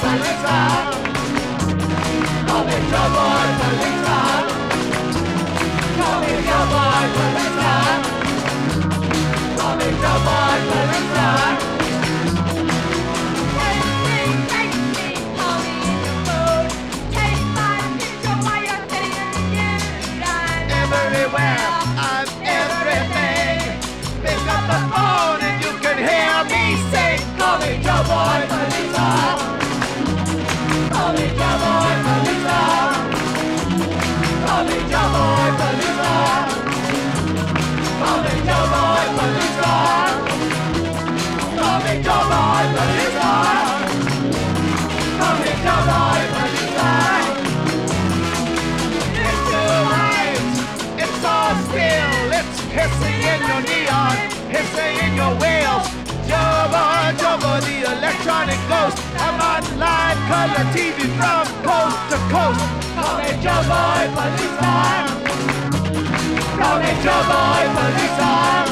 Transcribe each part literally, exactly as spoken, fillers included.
Hissing in your neon, hissing in your wheels. Jumbo, Jumbo, the electronic ghost. I'm online, color T V from coast to coast. Call me Jumbo, police time. Call me Jumbo, police time.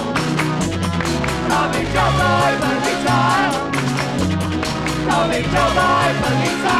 Call me Jumbo, police time. Call me Jumbo, police time.